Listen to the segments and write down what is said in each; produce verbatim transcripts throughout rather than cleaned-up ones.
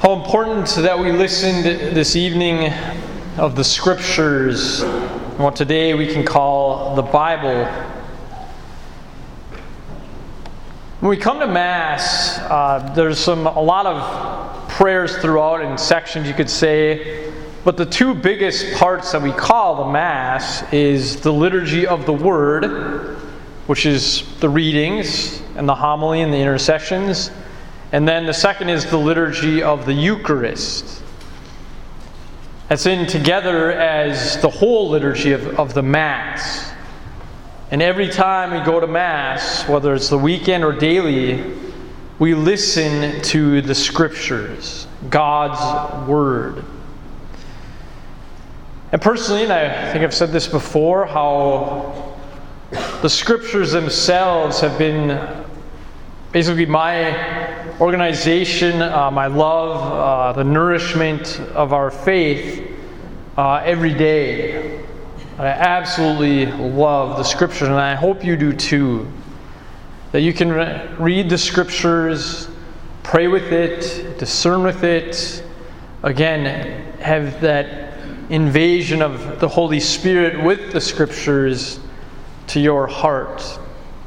How important that we listened this evening of the Scriptures, what today we can call the Bible. When we come to Mass, uh, there's some a lot of prayers throughout and sections, you could say, but the two biggest parts that we call the Mass is the liturgy of the Word, which is the readings and the homily and the intercessions. And then the second is the liturgy of the Eucharist. That's in together as the whole liturgy of, of the Mass. And every time we go to Mass, whether it's the weekend or daily, we listen to the Scriptures, God's Word. And personally, and I think I've said this before, how the Scriptures themselves have been basically my organization, uh, my love, uh, the nourishment of our faith uh, every day. I absolutely love the Scriptures, and I hope you do too. That you can re- read the Scriptures, pray with it, discern with it. Again, have that invasion of the Holy Spirit with the Scriptures to your heart.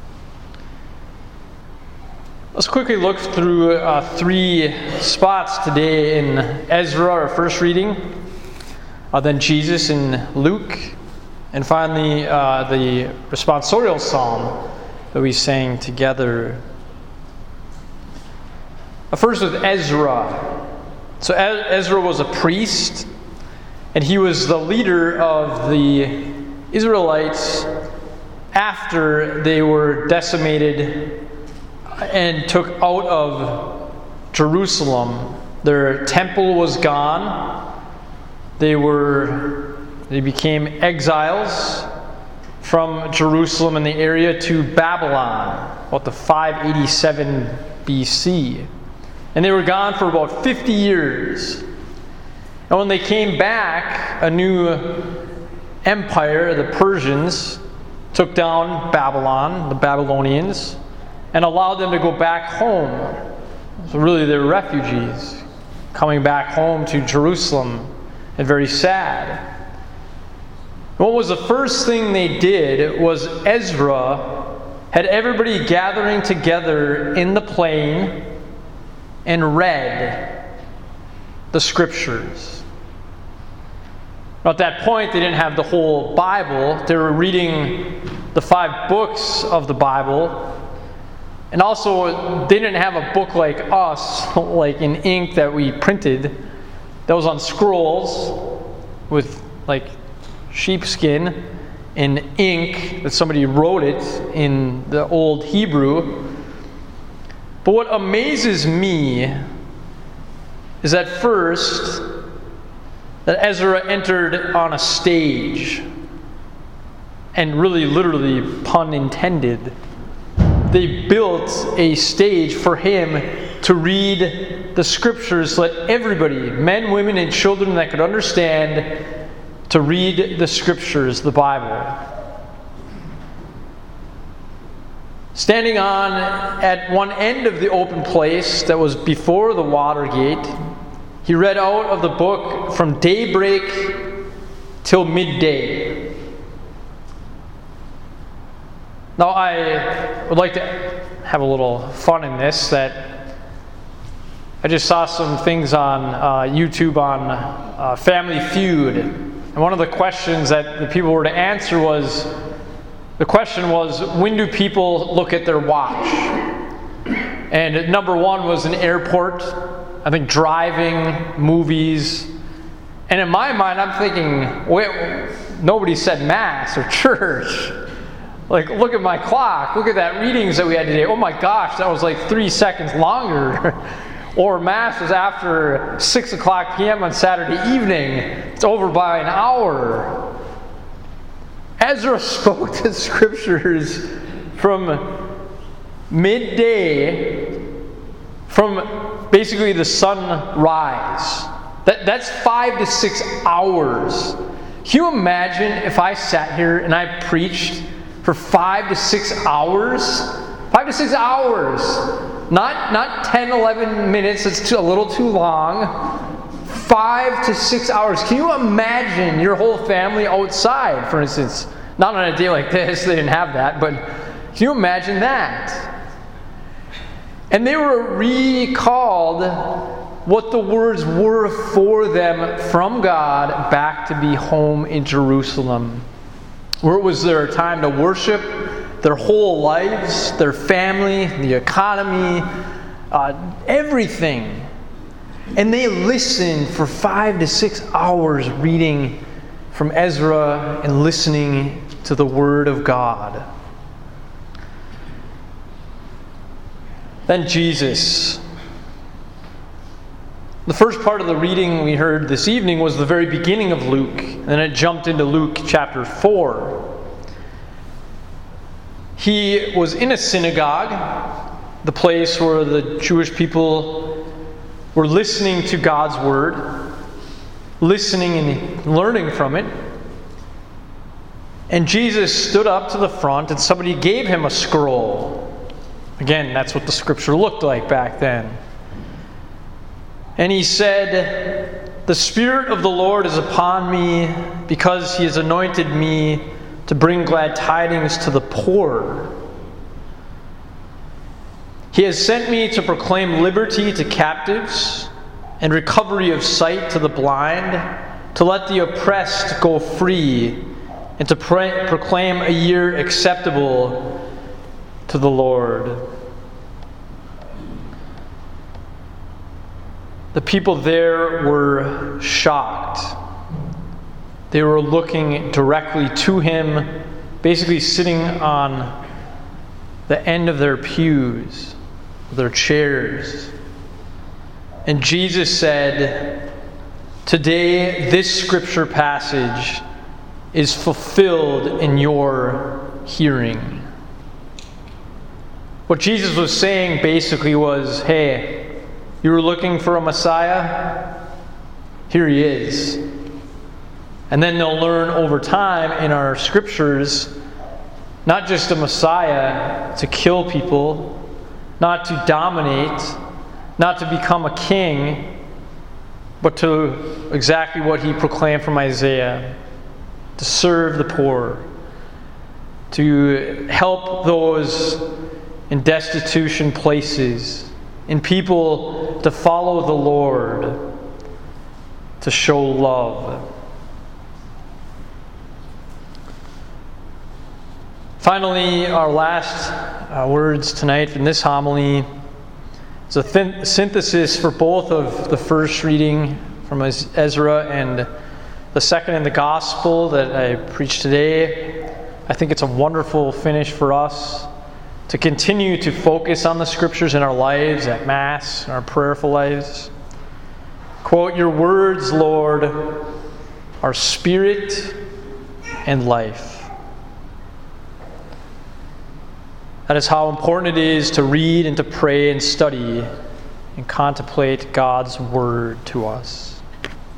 Let's quickly look through uh, three spots today in Ezra, our first reading, uh, then Jesus in Luke, and finally uh, the responsorial psalm that we sang together. Uh, first with Ezra. So Ezra was a priest, and he was the leader of the Israelites after they were decimated and took out of Jerusalem. Their temple was gone. They were they became exiles from Jerusalem in the area to Babylon, about the five eighty-seven B C. And they were gone for about fifty years. And when they came back, a new empire, the Persians, took down Babylon, the Babylonians, and allowed them to go back home. So really they're refugees coming back home to Jerusalem, and very sad. What was the first thing they did was Ezra had everybody gathering together in the plain and read the Scriptures. Now, at that point, they didn't have the whole Bible. They were reading the five books of the Bible. And also, they didn't have a book like us, like in ink that we printed, that was on scrolls with like sheepskin and ink that somebody wrote it in the old Hebrew. But what amazes me is at first that Ezra entered on a stage, and really, literally, pun intended, they built a stage for him to read the Scriptures so that everybody, men, women, and children that could understand, to read the Scriptures, the Bible. Standing on at one end of the open place that was before the water gate, he read out of the book from daybreak till midday. Now, I would like to have a little fun in this, that I just saw some things on uh, YouTube on uh, Family Feud. And one of the questions that the people were to answer was, the question was, when do people look at their watch? And number one was an airport, I think driving, movies. And in my mind, I'm thinking, wait, nobody said Mass or church. Like, look at my clock. Look at that readings that we had today. Oh my gosh, that was like three seconds longer. Or Mass was after six o'clock p.m. on Saturday evening. It's over by an hour. Ezra spoke the Scriptures from midday, from basically the sunrise. That, that's five to six hours. Can you imagine if I sat here and I preached for five to six hours? Five to six hours. Not, not ten, eleven minutes, it's too, a little too long. Five to six hours. Can you imagine your whole family outside, for instance? Not on a day like this, they didn't have that, but can you imagine that? And they were recalled what the words were for them from God back to be home in Jerusalem, where it was their time to worship their whole lives, their family, the economy, uh, everything. And they listened for five to six hours reading from Ezra and listening to the Word of God. Then Jesus. The first part of the reading we heard this evening was the very beginning of Luke. And then it jumped into Luke chapter four. He was in a synagogue, the place where the Jewish people were listening to God's Word, listening and learning from it. And Jesus stood up to the front and somebody gave him a scroll. Again, that's what the scripture looked like back then. And he said, "The Spirit of the Lord is upon me because He has anointed me to bring glad tidings to the poor. He has sent me to proclaim liberty to captives and recovery of sight to the blind, to let the oppressed go free, and to pray, proclaim a year acceptable to the Lord." The people there were shocked. They were looking directly to him, basically sitting on the end of their pews, their chairs. And Jesus said, "Today this scripture passage is fulfilled in your hearing." What Jesus was saying basically was, hey, you were looking for a Messiah? Here he is. And then they'll learn over time in our scriptures, not just a Messiah to kill people, not to dominate, not to become a king, but to exactly what he proclaimed from Isaiah, to serve the poor, to help those in destitution places, in people to follow the Lord, to show love. Finally, our last uh, words tonight in this homily is a thin- synthesis for both of the first reading from Ezra and the second in the Gospel that I preached today. I think it's a wonderful finish for us to continue to focus on the Scriptures in our lives, at Mass, in our prayerful lives. Quote, "Your words, Lord, are spirit and life." That is how important it is to read and to pray and study and contemplate God's Word to us.